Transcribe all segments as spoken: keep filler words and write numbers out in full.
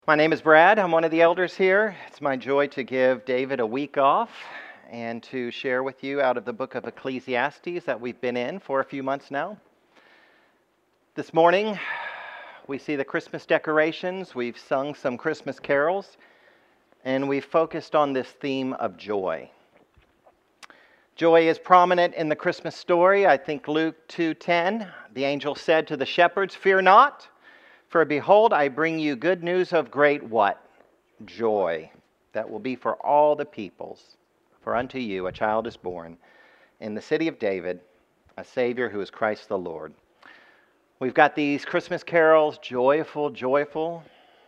My name is Brad. I'm one of the elders here. It's my joy to give David a week off and to share with you out of the book of Ecclesiastes that we've been in for a few months now. This morning, we see the Christmas decorations. We've sung some Christmas carols, and we've focused on this theme of joy. Joy is prominent in the Christmas story. I think Luke two ten, the angel said to the shepherds, "Fear not, for behold, I bring you good news of great" what? Joy, that will be for all the peoples. For unto you a child is born in the city of David, a Savior who is Christ the Lord. We've got these Christmas carols, joyful, joyful.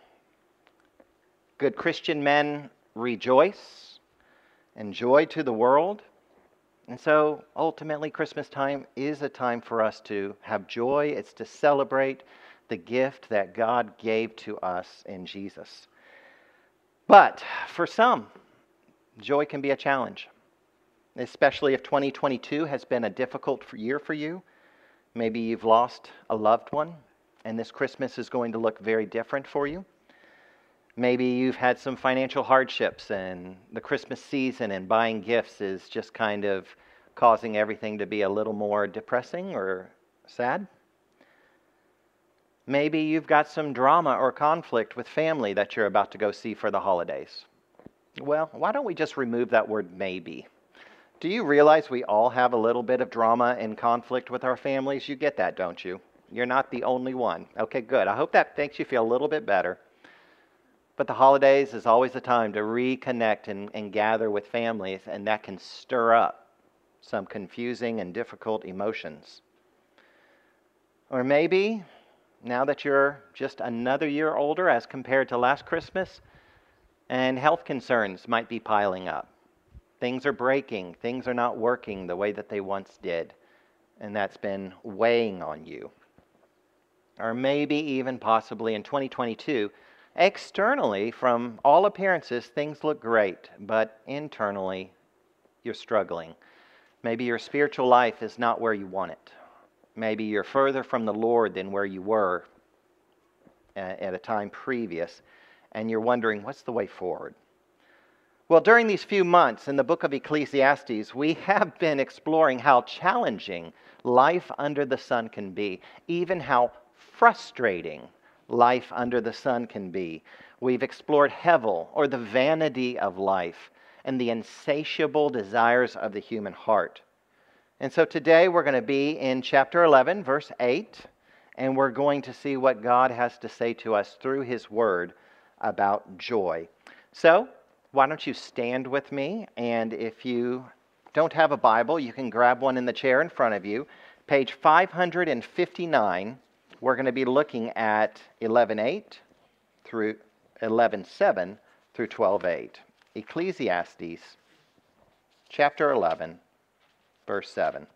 Good Christian men rejoice and joy to the world. And so ultimately Christmas time is a time for us to have joy. It's to celebrate the gift that God gave to us in Jesus. But for some, joy can be a challenge, especially if twenty twenty-two has been a difficult year for you. Maybe you've lost a loved one, and this Christmas is going to look very different for you. Maybe you've had some financial hardships, and the Christmas season and buying gifts is just kind of causing everything to be a little more depressing or sad. Maybe you've got some drama or conflict with family that you're about to go see for the holidays. Well, why don't we just remove that word maybe? Do you realize we all have a little bit of drama and conflict with our families? You get that, don't you? You're not the only one. Okay, good. I hope that makes you feel a little bit better. But the holidays is always a time to reconnect and, and gather with families, and that can stir up some confusing and difficult emotions. Or maybe now that you're just another year older as compared to last Christmas, and health concerns might be piling up. Things are breaking. Things are not working the way that they once did. And that's been weighing on you. Or maybe even possibly in twenty twenty-two, externally, from all appearances, things look great. But internally, you're struggling. Maybe your spiritual life is not where you want it. Maybe you're further from the Lord than where you were at a time previous, and you're wondering, what's the way forward? Well, during these few months in the book of Ecclesiastes, we have been exploring how challenging life under the sun can be, even how frustrating life under the sun can be. We've explored Hevel, or the vanity of life, and the insatiable desires of the human heart. And so today we're going to be in chapter eleven, verse eight, and we're going to see what God has to say to us through His Word about joy. So, why don't you stand with me, and if you don't have a Bible, you can grab one in the chair in front of you. Page five hundred fifty-nine, we're going to be looking at eleven eight through eleven seven through twelve eight. Ecclesiastes, chapter eleven. Verse seven.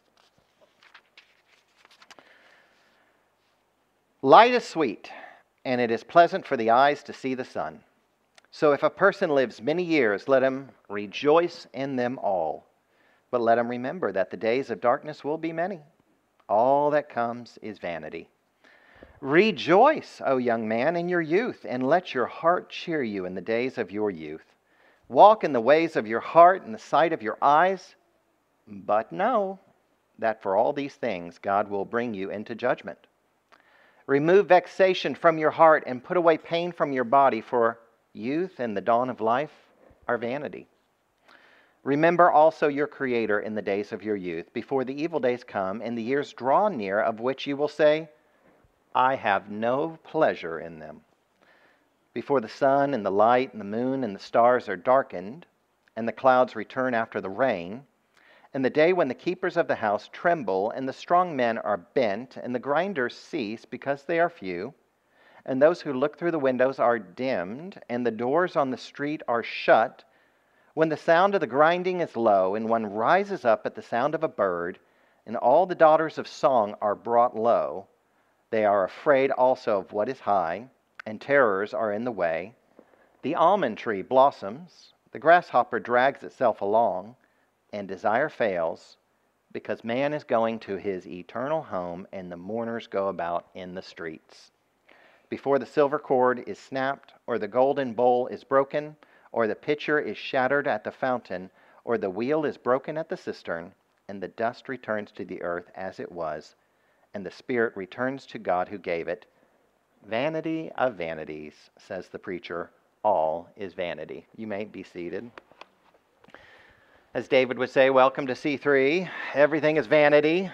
Light is sweet, and it is pleasant for the eyes to see the sun. So if a person lives many years, let him rejoice in them all. But let him remember that the days of darkness will be many. All that comes is vanity. Rejoice, O young man, in your youth, and let your heart cheer you in the days of your youth. Walk in the ways of your heart in the sight of your eyes. But know that for all these things God will bring you into judgment. Remove vexation from your heart and put away pain from your body, for youth and the dawn of life are vanity. Remember also your Creator in the days of your youth, before the evil days come and the years draw near, of which you will say, I have no pleasure in them. Before the sun and the light and the moon and the stars are darkened, and the clouds return after the rain, and the day when the keepers of the house tremble, and the strong men are bent, and the grinders cease because they are few, and those who look through the windows are dimmed, and the doors on the street are shut, when the sound of the grinding is low, and one rises up at the sound of a bird, and all the daughters of song are brought low, they are afraid also of what is high, and terrors are in the way. The almond tree blossoms, the grasshopper drags itself along, and desire fails, because man is going to his eternal home, and the mourners go about in the streets. before the silver cord is snapped, or the golden bowl is broken, or the pitcher is shattered at the fountain, or the wheel is broken at the cistern, and the dust returns to the earth as it was, and the spirit returns to God who gave it. Vanity of vanities, says the preacher, all is vanity. You may be seated. As David would say, welcome to C three. Everything is vanity.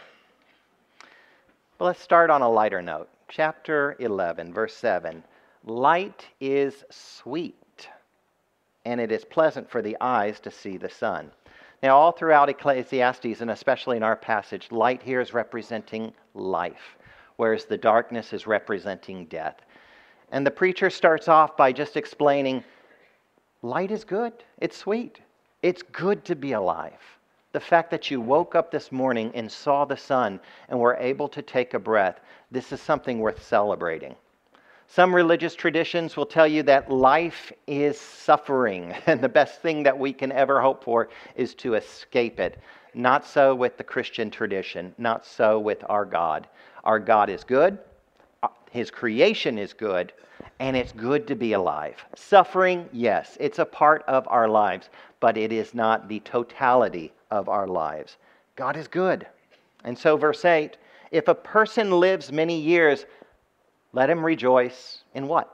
But let's start on a lighter note. Chapter eleven, verse seven. Light is sweet, and it is pleasant for the eyes to see the sun. Now, all throughout Ecclesiastes, and especially in our passage, light here is representing life, whereas the darkness is representing death. And the preacher starts off by just explaining, light is good, it's sweet, it's good to be alive. The fact that you woke up this morning and saw the sun and were able to take a breath, this is something worth celebrating. Some religious traditions will tell you that life is suffering, and the best thing that we can ever hope for is to escape it. Not so with the Christian tradition, not so with our God. Our God is good, His creation is good, and it's good to be alive. Suffering, yes, it's a part of our lives, but it is not the totality of our lives. God is good. And so verse eight, if a person lives many years, let him rejoice in what?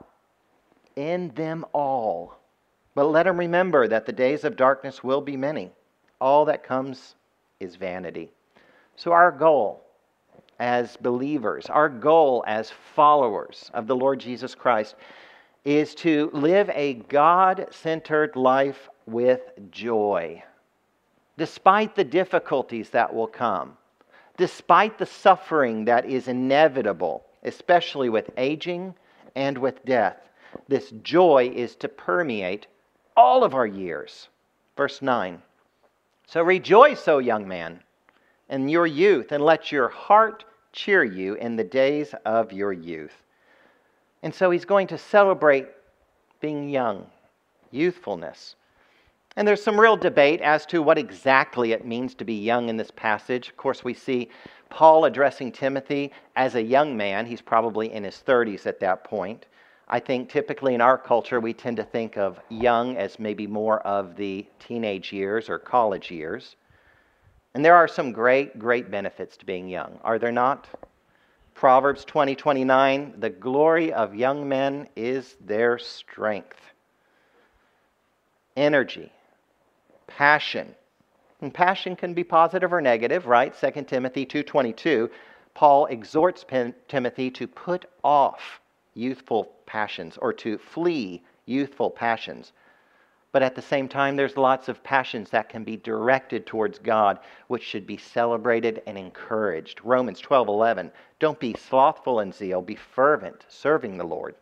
In them all. But let him remember that the days of darkness will be many. All that comes is vanity. So our goal as believers, our goal as followers of the Lord Jesus Christ is to live a God-centered life with joy. Despite the difficulties that will come, despite the suffering that is inevitable, especially with aging and with death, this joy is to permeate all of our years. Verse nine. So rejoice, O young man, in your youth, and let your heart cheer you in the days of your youth. And so he's going to celebrate being young, youthfulness. And there's some real debate as to what exactly it means to be young in this passage. Of course, we see Paul addressing Timothy as a young man. He's probably in his thirties at that point. I think typically in our culture, we tend to think of young as maybe more of the teenage years or college years. And there are some great, great benefits to being young, are there not? Proverbs twenty twenty-nine, the glory of young men is their strength. Energy, passion. And passion can be positive or negative, right? Second Timothy two twenty-two, Paul exhorts Timothy to put off youthful passions or to flee youthful passions. But at the same time, there's lots of passions that can be directed towards God, which should be celebrated and encouraged. Romans twelve eleven, don't be slothful in zeal, be fervent, serving the Lord.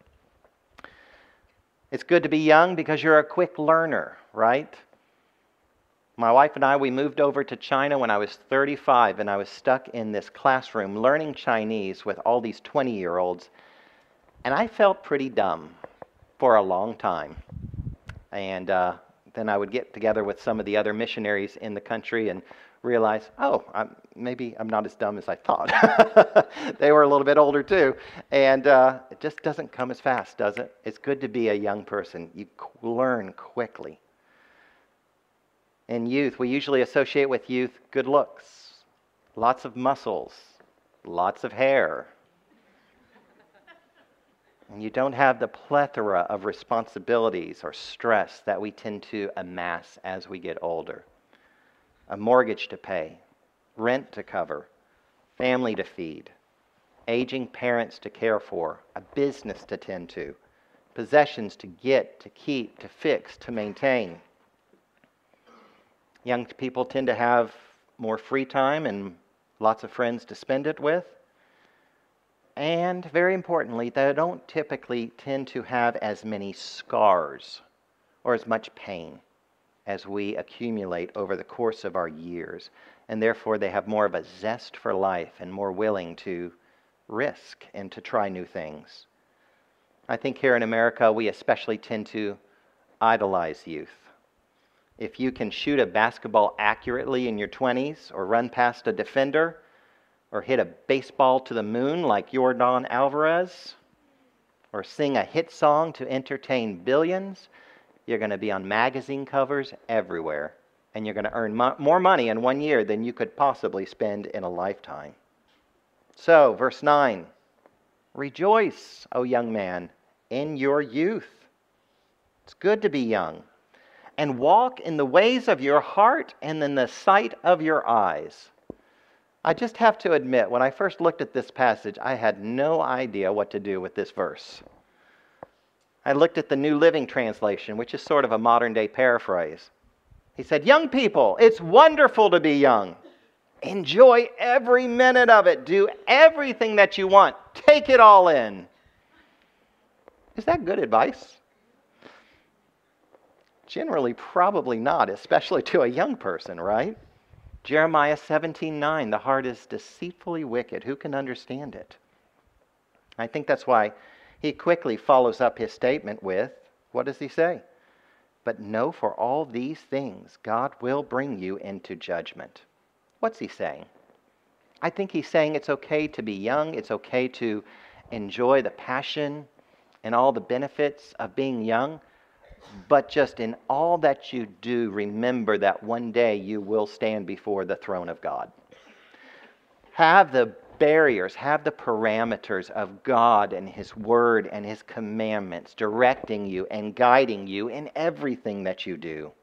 It's good to be young because you're a quick learner, right? My wife and I, we moved over to China when I was thirty-five, and I was stuck in this classroom learning Chinese with all these twenty-year-olds, and I felt pretty dumb for a long time. And uh, then I would get together with some of the other missionaries in the country and realize, oh, I'm, maybe I'm not as dumb as I thought. They were a little bit older too. And uh, it just doesn't come as fast, does it? It's good to be a young person. You learn quickly. In youth, we usually associate with youth good looks, lots of muscles, lots of hair. And you don't have the plethora of responsibilities or stress that we tend to amass as we get older. A mortgage to pay, rent to cover, family to feed, aging parents to care for, a business to tend to, possessions to get, to keep, to fix, to maintain. Young people tend to have more free time and lots of friends to spend it with. And very importantly, they don't typically tend to have as many scars or as much pain as we accumulate over the course of our years. And therefore, they have more of a zest for life and more willing to risk and to try new things. I think here in America, we especially tend to idolize youth. If you can shoot a basketball accurately in your twenties or run past a defender, or hit a baseball to the moon like Yordan Alvarez, or sing a hit song to entertain billions, you're going to be on magazine covers everywhere. And you're going to earn mo- more money in one year than you could possibly spend in a lifetime. So, verse nine, rejoice, O young man, in your youth. It's good to be young. And walk in the ways of your heart and in the sight of your eyes. I just have to admit, when I first looked at this passage, I had no idea what to do with this verse. I looked at the New Living Translation, which is sort of a modern-day paraphrase. He said, young people, it's wonderful to be young. Enjoy every minute of it. Do everything that you want. Take it all in. Is that good advice? Generally, probably not, especially to a young person, right? Jeremiah seventeen nine, the heart is deceitfully wicked. Who can understand it? I think that's why he quickly follows up his statement with, what does he say? But know for all these things, God will bring you into judgment. What's he saying? I think he's saying it's okay to be young. It's okay to enjoy the passion and all the benefits of being young. But just in all that you do, remember that one day you will stand before the throne of God. Have the barriers, have the parameters of God and His Word and His commandments directing you and guiding you in everything that you do.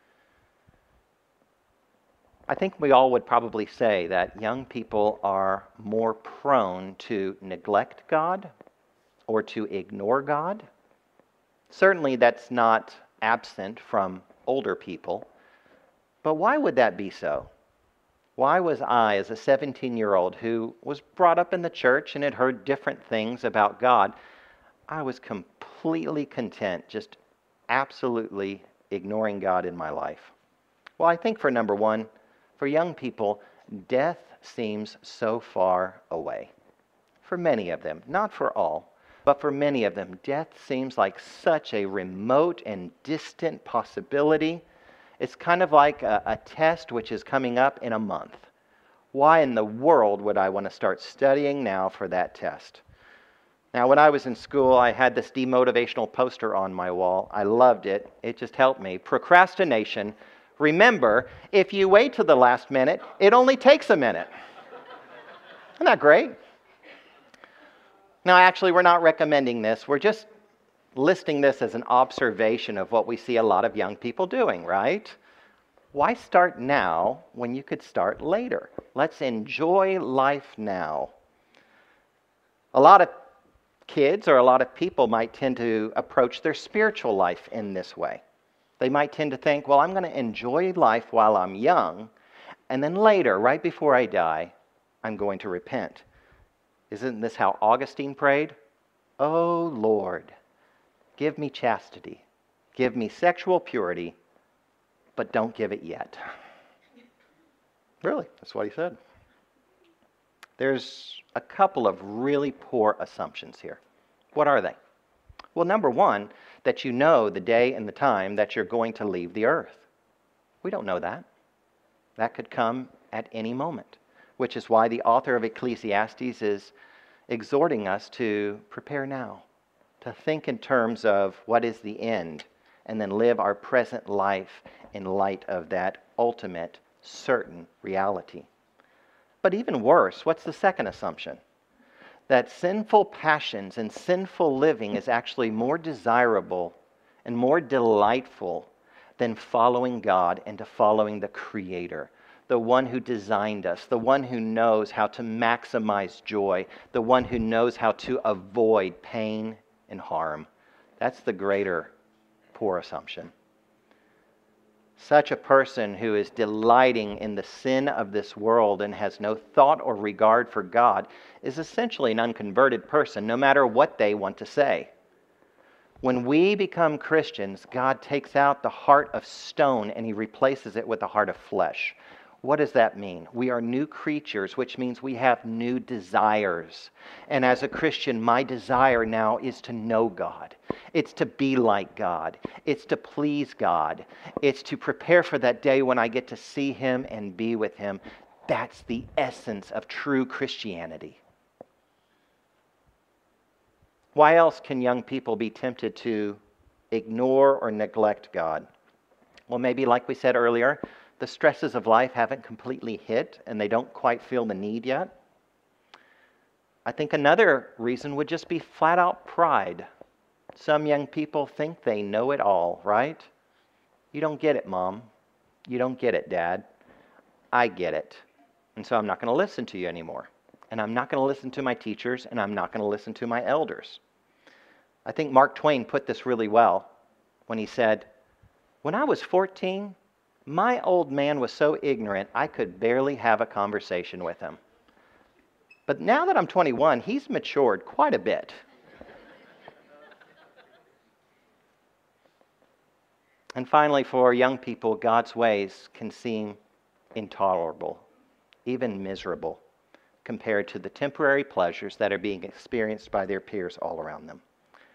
I think we all would probably say that young people are more prone to neglect God or to ignore God. Certainly that's not absent from older people. But why would that be so? Why was I, as a seventeen-year-old who was brought up in the church and had heard different things about God, I was completely content, just absolutely ignoring God in my life? Well, I think for number one, for young people, death seems so far away. For many of them, not for all. But for many of them, death seems like such a remote and distant possibility. It's kind of like a, a test which is coming up in a month. Why in the world would I want to start studying now for that test? Now, when I was in school, I had this demotivational poster on my wall. I loved it. It just helped me. Procrastination. Remember, if you wait till the last minute, it only takes a minute. Isn't that great? Now, actually, we're not recommending this. We're just listing this as an observation of what we see a lot of young people doing, right? Why start now when you could start later? Let's enjoy life now. A lot of kids or a lot of people might tend to approach their spiritual life in this way. They might tend to think, well, I'm going to enjoy life while I'm young, and then later, right before I die, I'm going to repent. Isn't this how Augustine prayed? Oh Lord, give me chastity, give me sexual purity, but don't give it yet. Really, that's what he said. There's a couple of really poor assumptions here. What are they? Well, number one, that you know the day and the time that you're going to leave the earth. We don't know that. That could come at any moment, which is why the author of Ecclesiastes is exhorting us to prepare now, to think in terms of what is the end, and then live our present life in light of that ultimate, certain reality. But even worse, what's the second assumption? That sinful passions and sinful living is actually more desirable and more delightful than following God and to following the Creator, the one who designed us, the one who knows how to maximize joy, the one who knows how to avoid pain and harm. That's the greater poor assumption. Such a person who is delighting in the sin of this world and has no thought or regard for God is essentially an unconverted person, no matter what they want to say. When we become Christians, God takes out the heart of stone and He replaces it with a heart of flesh. What does that mean? We are new creatures, which means we have new desires. And as a Christian, my desire now is to know God. It's to be like God. It's to please God. It's to prepare for that day when I get to see Him and be with Him. That's the essence of true Christianity. Why else can young people be tempted to ignore or neglect God? Well, maybe like we said earlier, the stresses of life haven't completely hit and they don't quite feel the need yet. I think another reason would just be flat out pride. Some young people think they know it all, right? You don't get it, Mom. You don't get it, Dad. I get it. And so I'm not going to listen to you anymore. And I'm not going to listen to my teachers, and I'm not going to listen to my elders. I think Mark Twain put this really well when he said, "When I was fourteen, my old man was so ignorant I could barely have a conversation with him. But now that I'm twenty-one, he's matured quite a bit." And finally, for young people, God's ways can seem intolerable, even miserable, compared to the temporary pleasures that are being experienced by their peers all around them.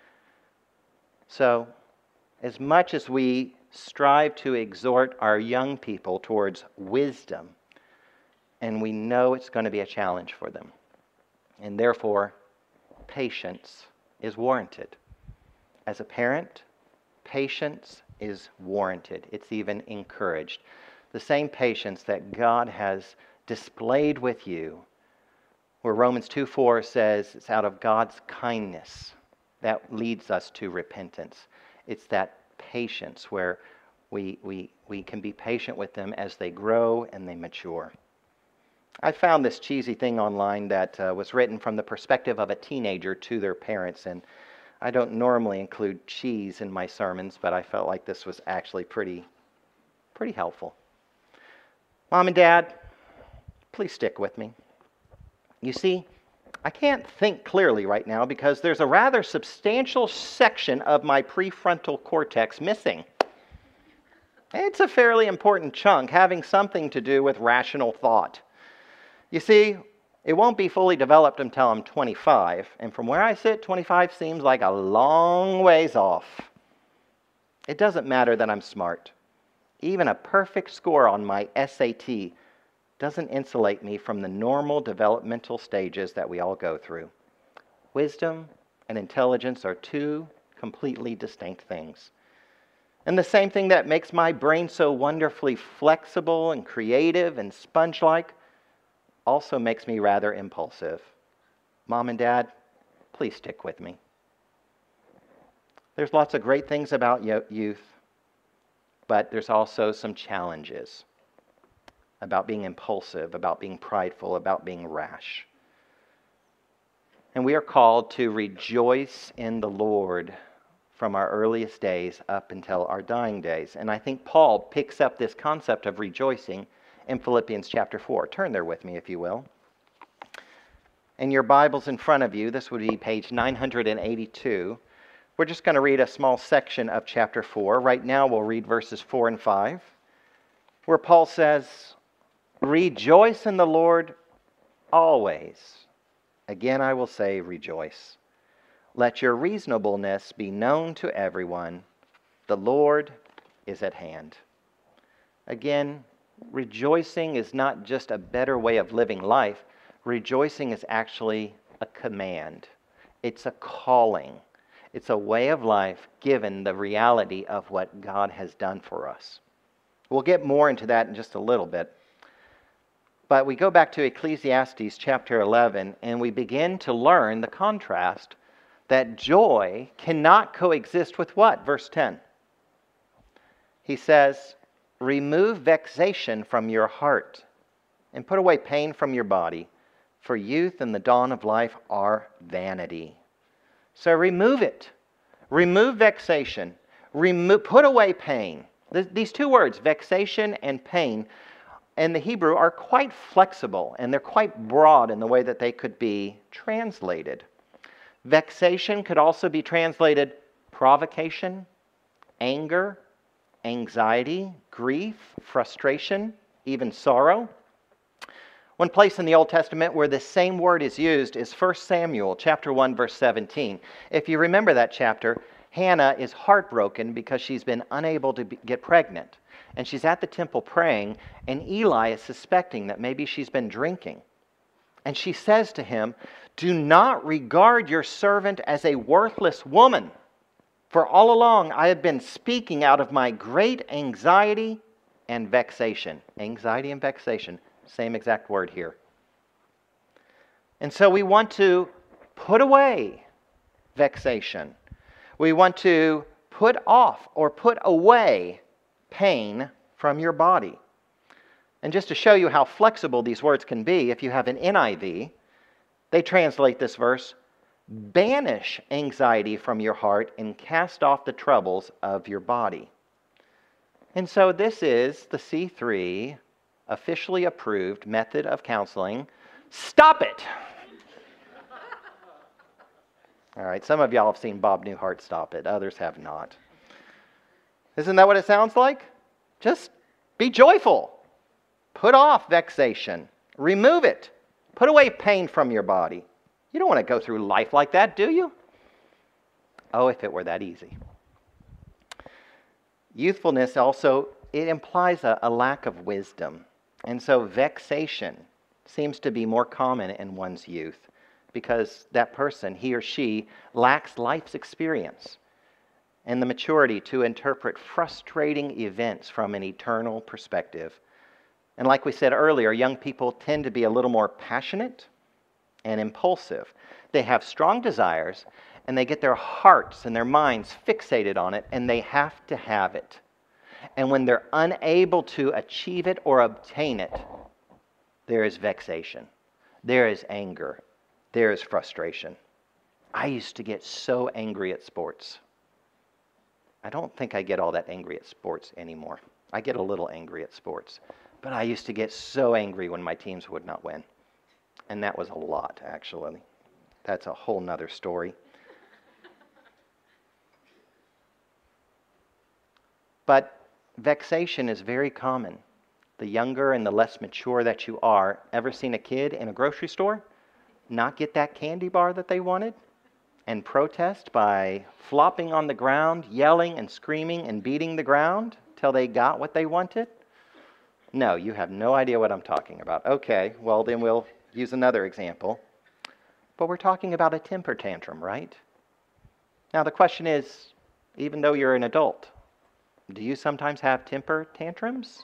So, as much as we strive to exhort our young people towards wisdom, and we know it's going to be a challenge for them, and therefore, patience is warranted. As a parent, patience is warranted. It's even encouraged. The same patience that God has displayed with you, where Romans two four says it's out of God's kindness that leads us to repentance. It's that patience where we, we, we can be patient with them as they grow and they mature. I found this cheesy thing online that uh, was written from the perspective of a teenager to their parents, and I don't normally include cheese in my sermons, but I felt like this was actually pretty, pretty helpful. Mom and Dad, please stick with me. You see, I can't think clearly right now because there's a rather substantial section of my prefrontal cortex missing. It's a fairly important chunk, having something to do with rational thought. You see, it won't be fully developed until I'm twenty-five, and from where I sit, twenty-five seems like a long ways off. It doesn't matter that I'm smart. Even a perfect score on my S A T doesn't insulate me from the normal developmental stages that we all go through. Wisdom and intelligence are two completely distinct things. And the same thing that makes my brain so wonderfully flexible and creative and sponge-like also makes me rather impulsive. Mom and Dad, please stick with me. There's lots of great things about youth, but there's also some challenges about being impulsive, about being prideful, about being rash. And we are called to rejoice in the Lord from our earliest days up until our dying days. And I think Paul picks up this concept of rejoicing in Philippians chapter four. Turn there with me, if you will. In your Bibles in front of you, this would be page nine hundred eighty-two. We're just going to read a small section of chapter four. Right now we'll read verses four and five, where Paul says, "Rejoice in the Lord always. Again I will say, rejoice. Let your reasonableness be known to everyone. The Lord is at hand." Again, rejoicing is not just a better way of living life. Rejoicing is actually a command. It's a calling. It's a way of life given the reality of what God has done for us. We'll get more into that in just a little bit. But we go back to Ecclesiastes chapter eleven, and we begin to learn the contrast that joy cannot coexist with what? Verse ten. He says, "Remove vexation from your heart and put away pain from your body, for youth and the dawn of life are vanity." So remove it. Remove vexation. Remove, put away pain. These two words, vexation and pain, in the Hebrew are quite flexible, and they're quite broad in the way that they could be translated. Vexation could also be translated provocation, anger, anxiety, grief, frustration, even sorrow. One place in the Old Testament where the same word is used is First Samuel chapter one, verse seventeen. If you remember that chapter, Hannah is heartbroken because she's been unable to be, get pregnant. And she's at the temple praying, and Eli is suspecting that maybe she's been drinking. And she says to him, "Do not regard your servant as a worthless woman, for all along I have been speaking out of my great anxiety and vexation." Anxiety and vexation, same exact word here. And so we want to put away vexation. We want to put off or put away pain from your body. And just to show you how flexible these words can be, if you have an N I V, they translate this verse, "Banish anxiety from your heart and cast off the troubles of your body." And so this is the C three officially approved method of counseling. Stop it! All right, some of y'all have seen Bob Newhart Stop It. Others have not. Isn't that what it sounds like? Just be joyful. Put off vexation. Remove it. Put away pain from your body. You don't want to go through life like that, do you? Oh, if it were that easy. Youthfulness also, it implies a, a lack of wisdom. And so vexation seems to be more common in one's youth because that person, he or she, lacks life's experience and the maturity to interpret frustrating events from an eternal perspective. And like we said earlier, young people tend to be a little more passionate and impulsive. They have strong desires, and they get their hearts and their minds fixated on it, and they have to have it. And when they're unable to achieve it or obtain it, there is vexation. There is anger. There is frustration. I used to get so angry at sports. I don't think I get all that angry at sports anymore. I get a little angry at sports. But I used to get so angry when my teams would not win. And that was a lot, actually. That's a whole nother story. But vexation is very common. The younger and the less mature that you are, ever seen a kid in a grocery store not get that candy bar that they wanted and protest by flopping on the ground, yelling and screaming and beating the ground till they got what they wanted? No, you have no idea what I'm talking about. Okay, well then we'll use another example. But we're talking about a temper tantrum, right? Now the question is, even though you're an adult, do you sometimes have temper tantrums?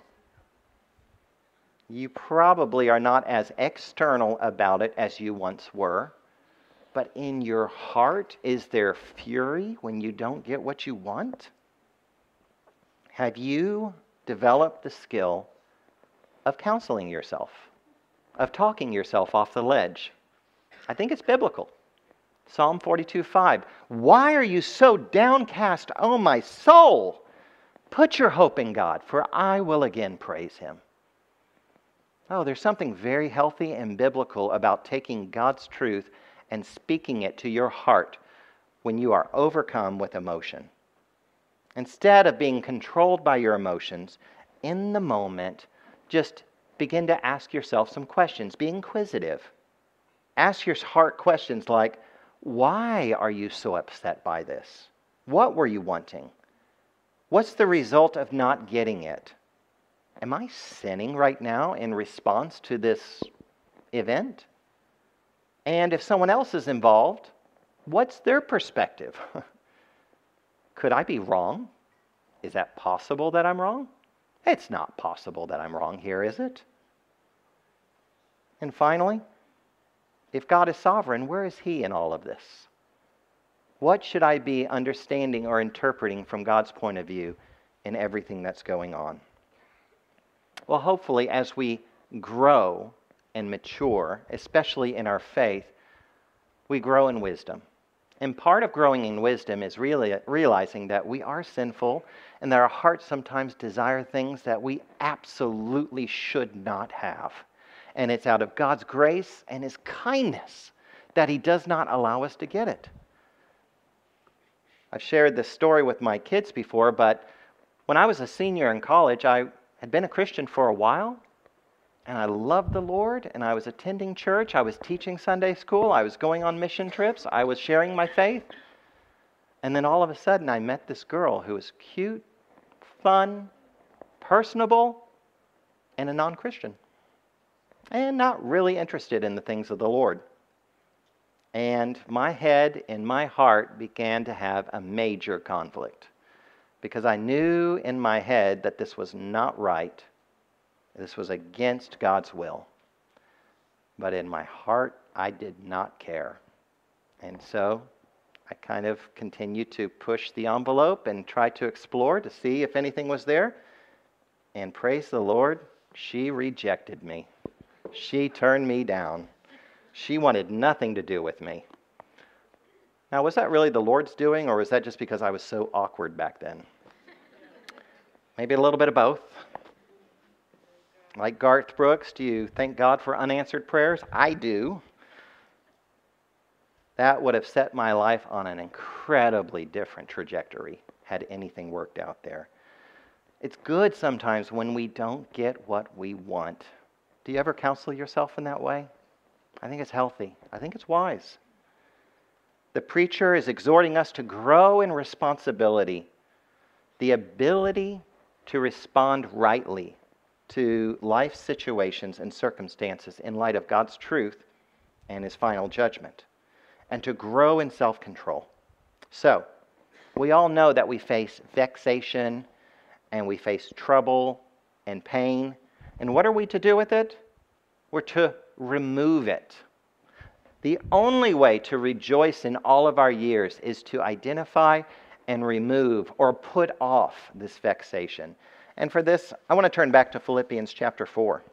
You probably are not as external about it as you once were. But in your heart, is there fury when you don't get what you want? Have you developed the skill of counseling yourself, of talking yourself off the ledge? I think it's biblical. Psalm forty-two five. "Why are you so downcast, O my soul? Put your hope in God, for I will again praise Him." Oh, there's something very healthy and biblical about taking God's truth and speaking it to your heart when you are overcome with emotion. Instead of being controlled by your emotions, in the moment, just begin to ask yourself some questions. Be inquisitive. Ask your heart questions like, why are you so upset by this? What were you wanting? What's the result of not getting it? Am I sinning right now in response to this event? And if someone else is involved, what's their perspective? Could I be wrong? Is that possible that I'm wrong? It's not possible that I'm wrong here, is it? And finally, if God is sovereign, where is He in all of this? What should I be understanding or interpreting from God's point of view in everything that's going on? Well, hopefully, as we grow and mature, especially in our faith, we grow in wisdom. And part of growing in wisdom is really realizing that we are sinful and that our hearts sometimes desire things that we absolutely should not have. And it's out of God's grace and His kindness that He does not allow us to get it. I've shared this story with my kids before, but when I was a senior in college, I had been a Christian for a while, and I loved the Lord, and I was attending church, I was teaching Sunday school, I was going on mission trips, I was sharing my faith. And then all of a sudden I met this girl who was cute, fun, personable, and a non-Christian. and not really interested in the things of the Lord. And my head and my heart began to have a major conflict because I knew in my head that this was not right. This was against God's will. But in my heart, I did not care. And so I kind of continued to push the envelope and try to explore to see if anything was there. And praise the Lord, she rejected me. She turned me down. She wanted nothing to do with me. Now, was that really the Lord's doing, or was that just because I was so awkward back then? Maybe a little bit of both. Like Garth Brooks, do you thank God for unanswered prayers? I do. That would have set my life on an incredibly different trajectory had anything worked out there. It's good sometimes when we don't get what we want. Do you ever counsel yourself in that way? I think it's healthy. I think it's wise. The preacher is exhorting us to grow in responsibility, the ability to respond rightly to life situations and circumstances in light of God's truth and His final judgment, and to grow in self-control. So, we all know that we face vexation and we face trouble and pain. And what are we to do with it? We're to remove it. The only way to rejoice in all of our years is to identify and remove or put off this vexation. And for this, I want to turn back to Philippians chapter four.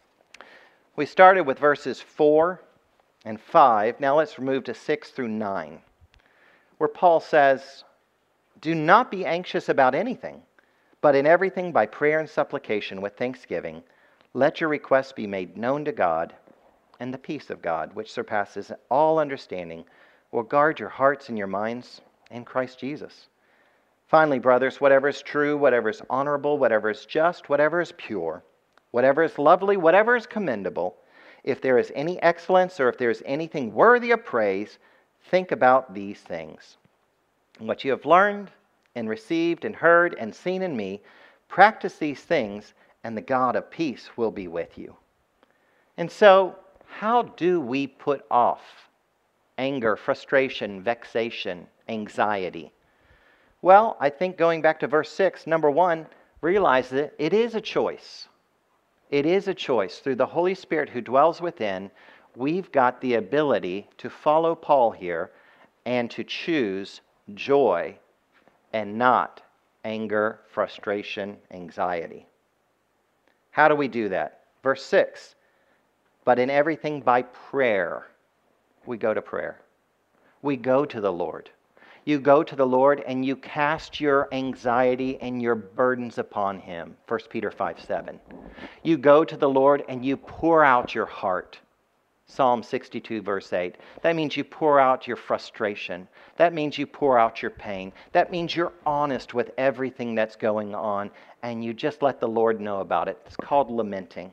We started with verses four and five. Now let's move to six through nine, where Paul says, "Do not be anxious about anything, but in everything by prayer and supplication with thanksgiving, let your requests be made known to God, and the peace of God, which surpasses all understanding, will guard your hearts and your minds in Christ Jesus. Finally, brothers, whatever is true, whatever is honorable, whatever is just, whatever is pure, whatever is lovely, whatever is commendable, if there is any excellence or if there is anything worthy of praise, think about these things. And what you have learned and received and heard and seen in me, practice these things, and the God of peace will be with you." And so, how do we put off anger, frustration, vexation, anxiety? Well, I think going back to verse six, number one, realize that it is a choice. It is a choice. Through the Holy Spirit who dwells within, we've got the ability to follow Paul here and to choose joy and not anger, frustration, anxiety. How do we do that? Verse six, "But in everything by prayer," we go to prayer. We go to the Lord. You go to the Lord and you cast your anxiety and your burdens upon Him. First Peter five seven. You go to the Lord and you pour out your heart. Psalm sixty-two verse eight. That means you pour out your frustration. That means you pour out your pain. That means you're honest with everything that's going on and you just let the Lord know about it. It's called lamenting.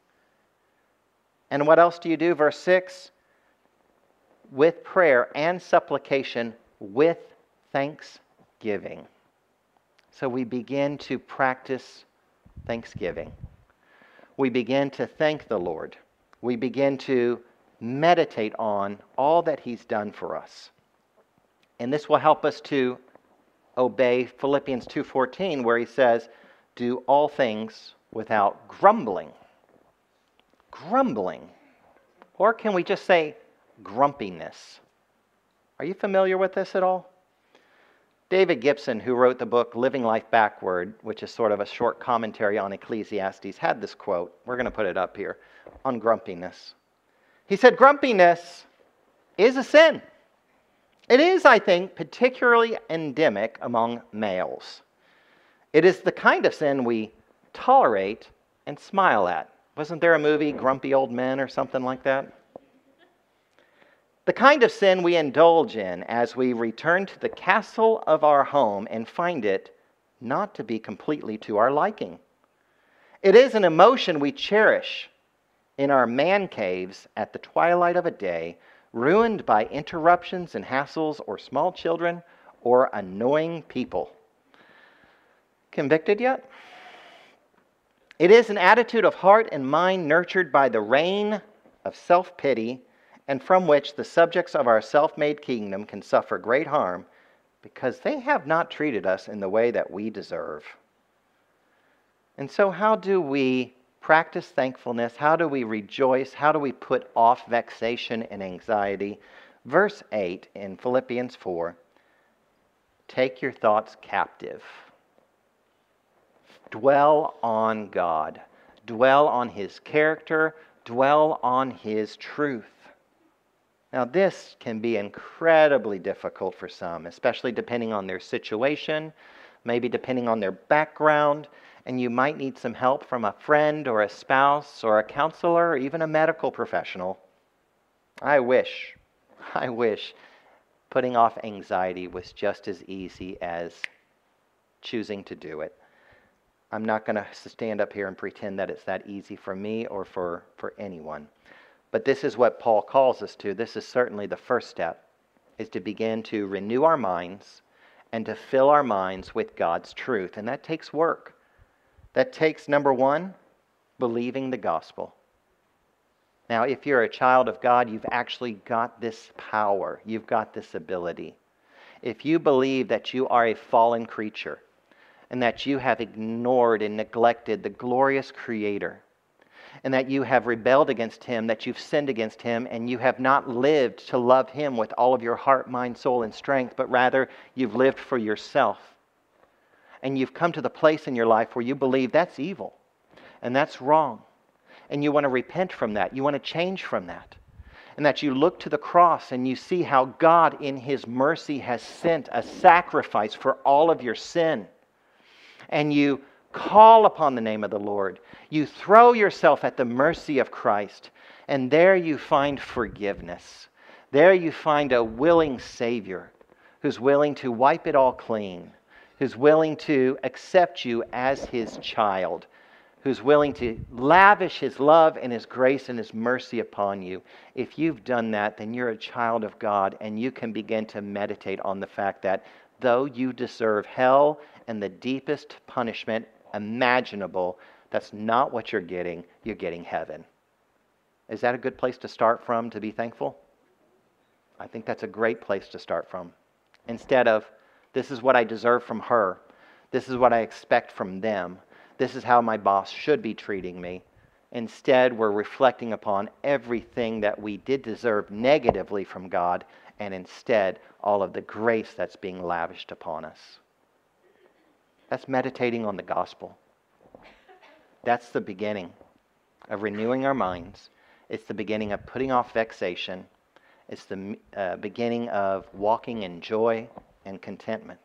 And what else do you do? Verse six. With prayer and supplication, with thanksgiving. So we begin to practice thanksgiving. We begin to thank the Lord. We begin to meditate on all that He's done for us. And this will help us to obey Philippians two fourteen, where he says, "Do all things without grumbling." Grumbling. Or can we just say grumpiness? Are you familiar with this at all? David Gibson, who wrote the book Living Life Backward, which is sort of a short commentary on Ecclesiastes, had this quote. We're going to put it up here on grumpiness. He said, "Grumpiness is a sin. It is, I think, particularly endemic among males. It is the kind of sin we tolerate and smile at." Wasn't there a movie, Grumpy Old Men or something like that? The kind of sin we indulge in as we return to the castle of our home and find it not to be completely to our liking. It is an emotion we cherish in our man caves at the twilight of a day, ruined by interruptions and hassles or small children or annoying people. Convicted yet? It is an attitude of heart and mind nurtured by the reign of self-pity, and from which the subjects of our self-made kingdom can suffer great harm because they have not treated us in the way that we deserve. And so how do we practice thankfulness? How do we rejoice? How do we put off vexation and anxiety? Verse eight in Philippians four, take your thoughts captive. Dwell on God. Dwell on His character. Dwell on His truth. Now, this can be incredibly difficult for some, especially depending on their situation, maybe depending on their background, and you might need some help from a friend or a spouse or a counselor or even a medical professional. I wish, I wish putting off anxiety was just as easy as choosing to do it. I'm not going to stand up here and pretend that it's that easy for me or for, for anyone. But this is what Paul calls us to. This is certainly the first step, is to begin to renew our minds and to fill our minds with God's truth. And that takes work. That takes, number one, believing the gospel. Now, if you're a child of God, you've actually got this power. You've got this ability. If you believe that you are a fallen creature and that you have ignored and neglected the glorious Creator, and that you have rebelled against Him, that you've sinned against Him, and you have not lived to love Him with all of your heart, mind, soul, and strength, but rather you've lived for yourself. And you've come to the place in your life where you believe that's evil, and that's wrong. And you want to repent from that. You want to change from that. And that you look to the cross and you see how God in His mercy has sent a sacrifice for all of your sin. And you call upon the name of the Lord. You throw yourself at the mercy of Christ, and there you find forgiveness. There you find a willing Savior who's willing to wipe it all clean, who's willing to accept you as His child, who's willing to lavish His love and His grace and His mercy upon you. If you've done that, then you're a child of God, and you can begin to meditate on the fact that though you deserve hell and the deepest punishment imaginable, that's not what you're getting. You're getting heaven. Is that a good place to start from to be thankful? I think that's a great place to start from. Instead of, this is what I deserve from her. This is what I expect from them. This is how my boss should be treating me. Instead, we're reflecting upon everything that we did deserve negatively from God, and instead, all of the grace that's being lavished upon us. That's meditating on the gospel. That's the beginning of renewing our minds. It's the beginning of putting off vexation. It's the uh, beginning of walking in joy and contentment.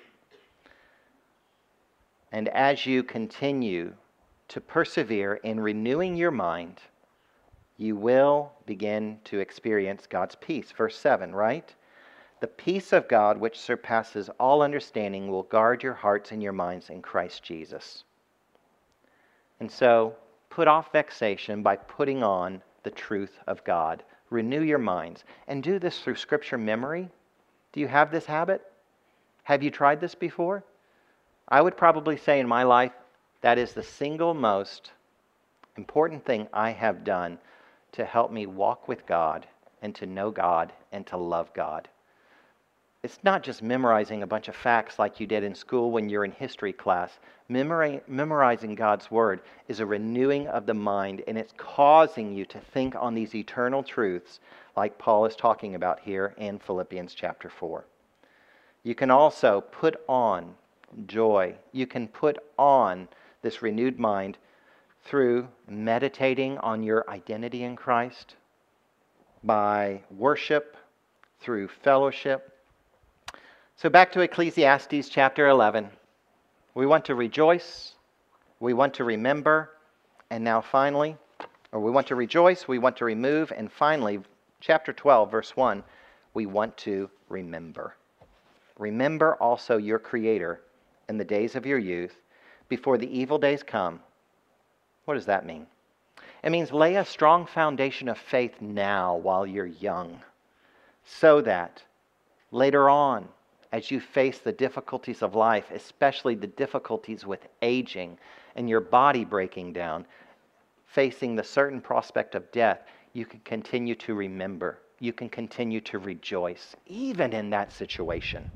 And as you continue to persevere in renewing your mind, you will begin to experience God's peace. Verse seven, right? The peace of God, which surpasses all understanding, will guard your hearts and your minds in Christ Jesus. And so, put off vexation by putting on the truth of God. Renew your minds. And do this through Scripture memory. Do you have this habit? Have you tried this before? I would probably say in my life, that is the single most important thing I have done to help me walk with God and to know God and to love God. It's not just memorizing a bunch of facts like you did in school when you're in history class. Memori- memorizing God's Word is a renewing of the mind, and it's causing you to think on these eternal truths like Paul is talking about here in Philippians chapter four. You can also put on joy. You can put on this renewed mind through meditating on your identity in Christ, by worship, through fellowship. So back to Ecclesiastes chapter eleven. We want to rejoice, we want to remember, and now finally, or we want to rejoice, we want to remove, and finally, chapter twelve, verse one, we want to remember. Remember also your Creator in the days of your youth, before the evil days come. What does that mean? It means lay a strong foundation of faith now while you're young, so that later on, as you face the difficulties of life, especially the difficulties with aging and your body breaking down, facing the certain prospect of death, you can continue to remember. You can continue to rejoice, even in that situation.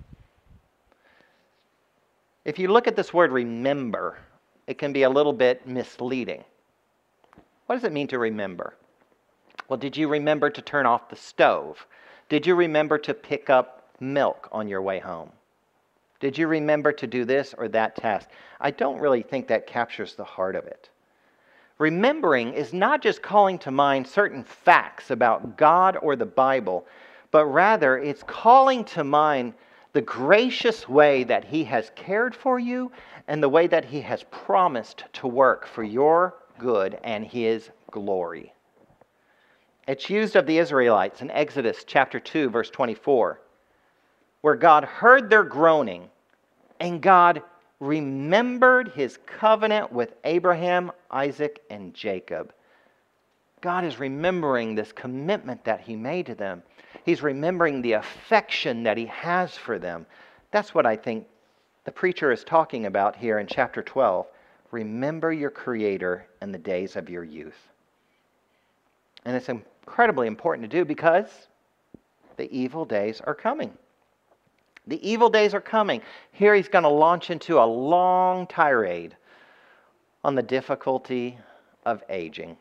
If you look at this word remember, it can be a little bit misleading. What does it mean to remember? Well, did you remember to turn off the stove? Did you remember to pick up milk on your way home? Did you remember to do this or that task? I don't really think that captures the heart of it. Remembering is not just calling to mind certain facts about God or the Bible, but rather it's calling to mind the gracious way that He has cared for you and the way that He has promised to work for your good and His glory. It's used of the Israelites in Exodus chapter two, verse twenty-four, where God heard their groaning and God remembered His covenant with Abraham, Isaac, and Jacob. God is remembering this commitment that He made to them. He's remembering the affection that He has for them. That's what I think the preacher is talking about here in chapter twelve. Remember your Creator in the days of your youth. And it's incredibly important to do because the evil days are coming. The evil days are coming. Here he's going to launch into a long tirade on the difficulty of aging.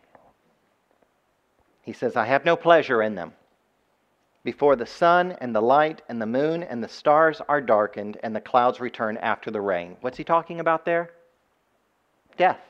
He says, I have no pleasure in them. Before the sun and the light and the moon and the stars are darkened and the clouds return after the rain. What's he talking about there? Death.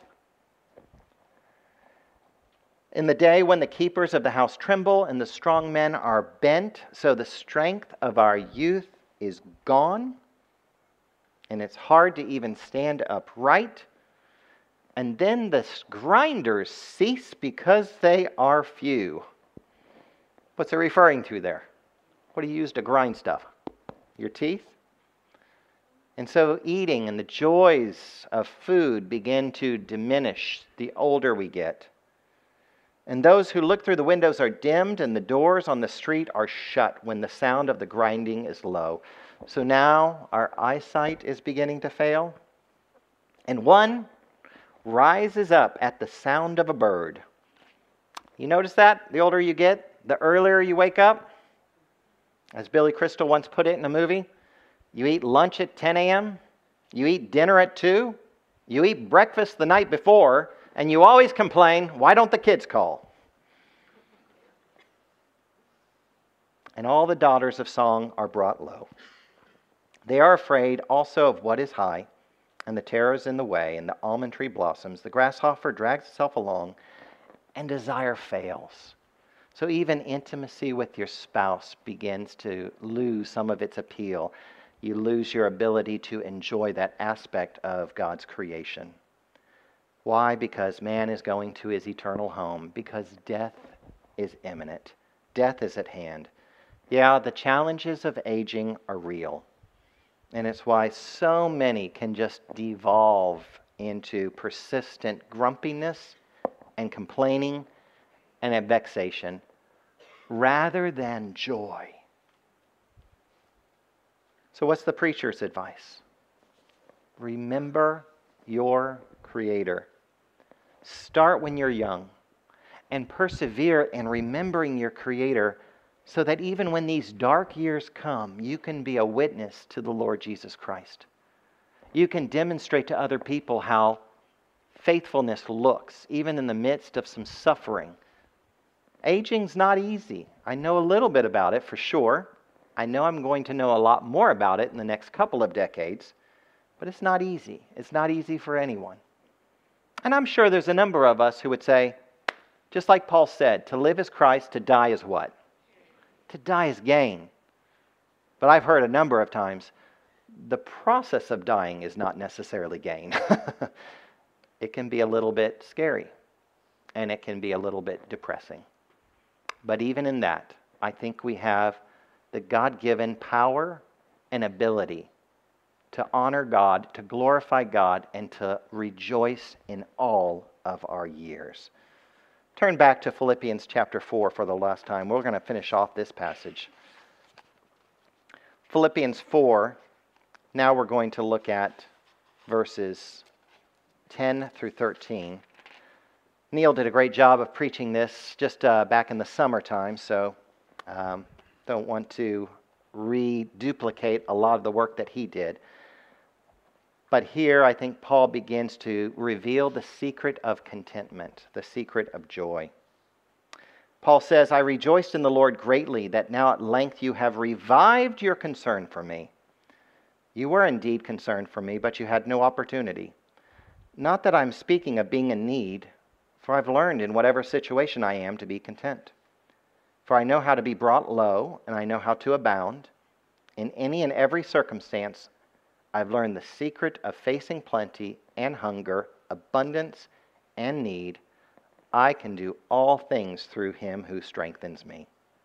In the day when the keepers of the house tremble and the strong men are bent, so the strength of our youth is gone, and it's hard to even stand upright. And then the grinders cease because they are few. What's it referring to there? What do you use to grind stuff? Your teeth? And so eating and the joys of food begin to diminish the older we get. And those who look through the windows are dimmed, and the doors on the street are shut when the sound of the grinding is low. So now our eyesight is beginning to fail. And one rises up at the sound of a bird. You notice that? The older you get, the earlier you wake up. As Billy Crystal once put it in a movie, you eat lunch at ten a.m., you eat dinner at two, you eat breakfast the night before, and you always complain, why don't the kids call? And all the daughters of song are brought low. They are afraid also of what is high, and the terror is in the way, and the almond tree blossoms. The grasshopper drags itself along, and desire fails. So even intimacy with your spouse begins to lose some of its appeal. You lose your ability to enjoy that aspect of God's creation. Why? Because man is going to his eternal home. Because death is imminent. Death is at hand. Yeah, the challenges of aging are real. And it's why so many can just devolve into persistent grumpiness and complaining and a vexation rather than joy. So what's the preacher's advice? Remember your Creator. Start when you're young and persevere in remembering your Creator so that even when these dark years come, you can be a witness to the Lord Jesus Christ. You can demonstrate to other people how faithfulness looks, even in the midst of some suffering. Aging's not easy. I know a little bit about it for sure. I know I'm going to know a lot more about it in the next couple of decades, but it's not easy. It's not easy for anyone. And I'm sure there's a number of us who would say, just like Paul said, to live is Christ, to die is what? To die is gain. But I've heard a number of times, the process of dying is not necessarily gain. It can be a little bit scary, and it can be a little bit depressing. But even in that, I think we have the God-given power and ability to honor God, to glorify God, and to rejoice in all of our years. Turn back to Philippians chapter four for the last time. We're going to finish off this passage. Philippians four, now we're going to look at verses ten through thirteen. Neil did a great job of preaching this just uh, back in the summertime, so um, don't want to reduplicate a lot of the work that he did. But here I think Paul begins to reveal the secret of contentment, the secret of joy. Paul says, I rejoiced in the Lord greatly that now at length you have revived your concern for me. You were indeed concerned for me, but you had no opportunity. Not that I'm speaking of being in need, for I've learned in whatever situation I am to be content. For I know how to be brought low, and I know how to abound. In any and every circumstance, I've learned the secret of facing plenty and hunger, abundance and need. I can do all things through him who strengthens me.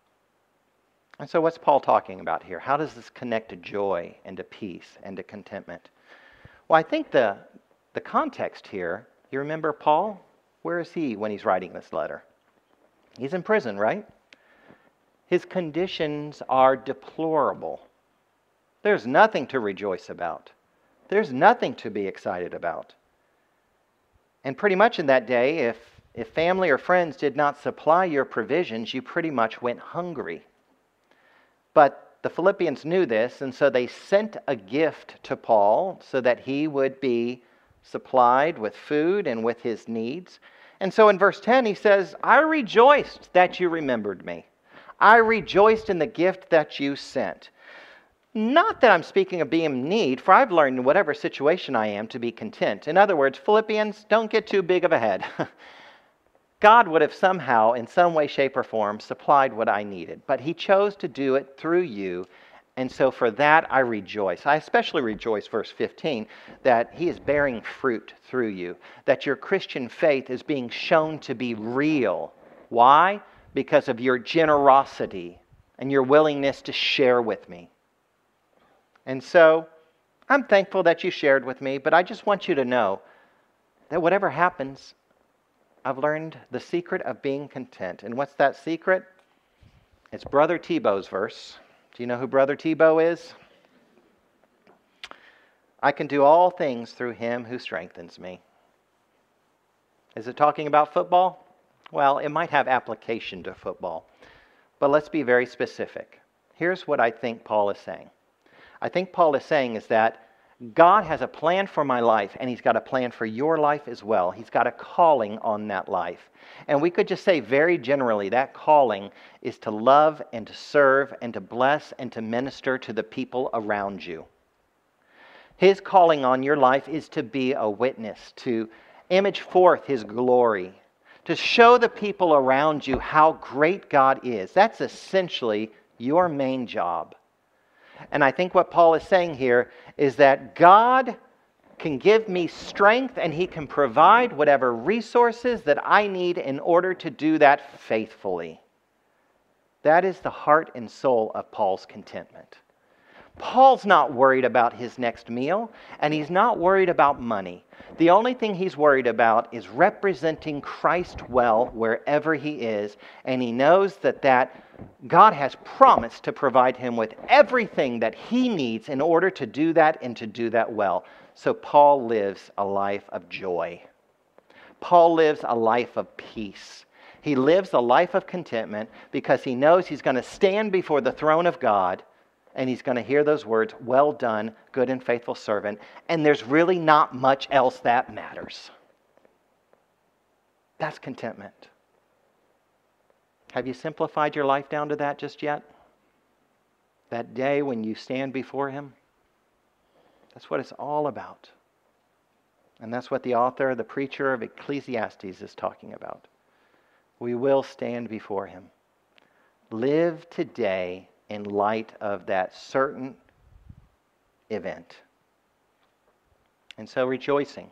And so what's Paul talking about here? How does this connect to joy and to peace and to contentment? Well, I think the, the context here, you remember Paul? Where is he when he's writing this letter? He's in prison, right? His conditions are deplorable. There's nothing to rejoice about. There's nothing to be excited about. And pretty much in that day, if, if family or friends did not supply your provisions, you pretty much went hungry. But the Philippians knew this, and so they sent a gift to Paul so that he would be supplied with food and with his needs. And so in verse ten he says, I rejoiced that you remembered me. I rejoiced in the gift that you sent. Not that I'm speaking of being in need, for I've learned in whatever situation I am to be content. In other words, Philippians, don't get too big of a head. God would have somehow, in some way, shape, or form, supplied what I needed. But he chose to do it through you. And so for that, I rejoice. I especially rejoice, verse fifteen, that he is bearing fruit through you. That your Christian faith is being shown to be real. Why? Because of your generosity and your willingness to share with me. And so, I'm thankful that you shared with me, but I just want you to know that whatever happens, I've learned the secret of being content. And what's that secret? It's Brother Tebow's verse. Do you know who Brother Tebow is? I can do all things through him who strengthens me. Is it talking about football? Well, it might have application to football. But let's be very specific. Here's what I think Paul is saying. I think Paul is saying is that God has a plan for my life, and he's got a plan for your life as well. He's got a calling on that life. And we could just say very generally, that calling is to love and to serve and to bless and to minister to the people around you. His calling on your life is to be a witness, to image forth his glory, to show the people around you how great God is. That's essentially your main job. And I think what Paul is saying here is that God can give me strength and he can provide whatever resources that I need in order to do that faithfully. That is the heart and soul of Paul's contentment. Paul's not worried about his next meal, and he's not worried about money. The only thing he's worried about is representing Christ well wherever he is, and he knows that that God has promised to provide him with everything that he needs in order to do that and to do that well. So Paul lives a life of joy. Paul lives a life of peace. He lives a life of contentment because he knows he's going to stand before the throne of God and he's going to hear those words, well done, good and faithful servant, and there's really not much else that matters. That's contentment. Have you simplified your life down to that just yet? That day when you stand before him? That's what it's all about. And that's what the author, the preacher of Ecclesiastes is talking about. We will stand before him. Live today in light of that certain event. And so rejoicing.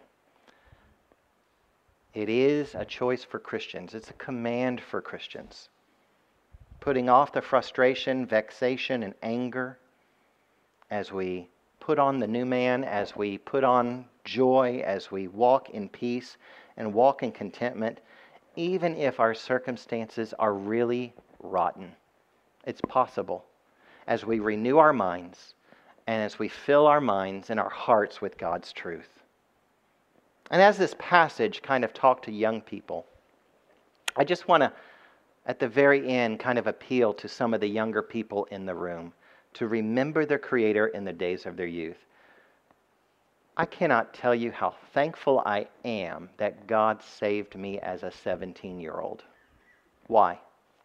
It is a choice for Christians. It's a command for Christians. Putting off the frustration, vexation, and anger as we put on the new man, as we put on joy, as we walk in peace and walk in contentment, even if our circumstances are really rotten. It's possible as we renew our minds and as we fill our minds and our hearts with God's truth. And as this passage kind of talked to young people, I just want to, at the very end, kind of appeal to some of the younger people in the room to remember their Creator in the days of their youth. I cannot tell you how thankful I am that God saved me as a seventeen-year-old. Why?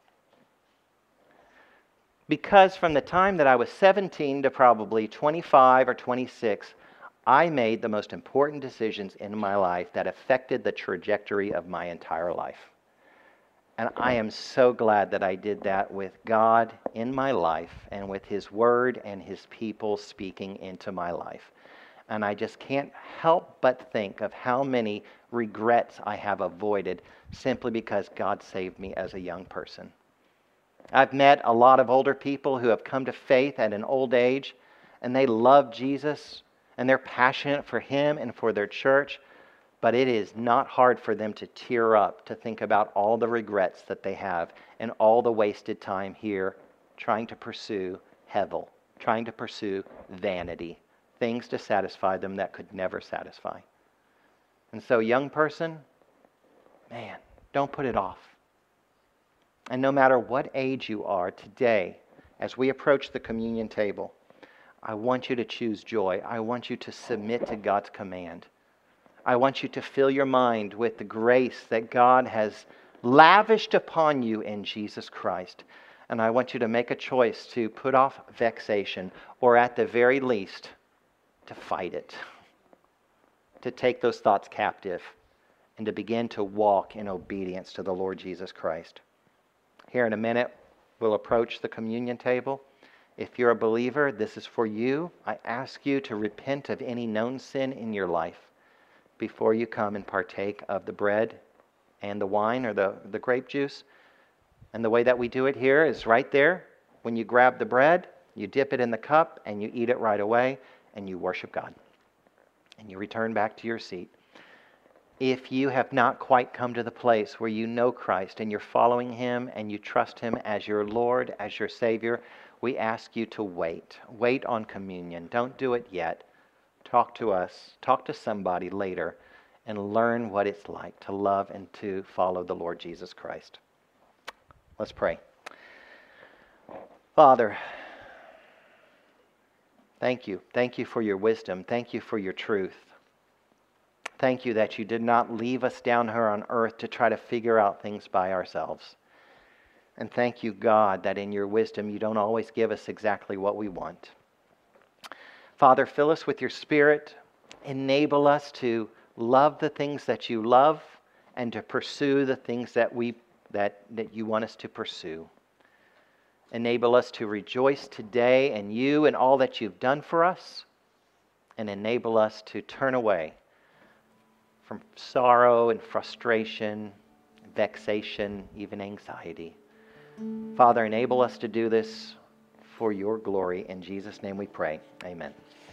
Because from the time that I was seventeen to probably twenty-five or twenty-six, I made the most important decisions in my life that affected the trajectory of my entire life. And I am so glad that I did that with God in my life and with His Word and His people speaking into my life. And I just can't help but think of how many regrets I have avoided simply because God saved me as a young person. I've met a lot of older people who have come to faith at an old age, and they love Jesus, and they're passionate for Him and for their church, but it is not hard for them to tear up to think about all the regrets that they have and all the wasted time here trying to pursue hevel, trying to pursue vanity, things to satisfy them that could never satisfy. And so, young person, man, don't put it off. And no matter what age you are today, as we approach the communion table, I want you to choose joy. I want you to submit to God's command. I want you to fill your mind with the grace that God has lavished upon you in Jesus Christ. And I want you to make a choice to put off vexation, or at the very least, to fight it, to take those thoughts captive, and to begin to walk in obedience to the Lord Jesus Christ. Here in a minute, we'll approach the communion table. If you're a believer, this is for you. I ask you to repent of any known sin in your life before you come and partake of the bread and the wine or the, the grape juice. And the way that we do it here is right there. When you grab the bread, you dip it in the cup and you eat it right away and you worship God. And you return back to your seat. If you have not quite come to the place where you know Christ and you're following Him and you trust Him as your Lord, as your Savior, we ask you to wait. Wait on communion. Don't do it yet. Talk to us. Talk to somebody later and learn what it's like to love and to follow the Lord Jesus Christ. Let's pray. Father, thank you. Thank you for your wisdom. Thank you for your truth. Thank you that you did not leave us down here on earth to try to figure out things by ourselves. And thank you, God, that in your wisdom you don't always give us exactly what we want. Father, fill us with your Spirit. Enable us to love the things that you love and to pursue the things that we that, that you want us to pursue. Enable us to rejoice today in you and all that you've done for us. And enable us to turn away from sorrow and frustration, vexation, even anxiety. Father, enable us to do this for your glory. In Jesus' name we pray. Amen.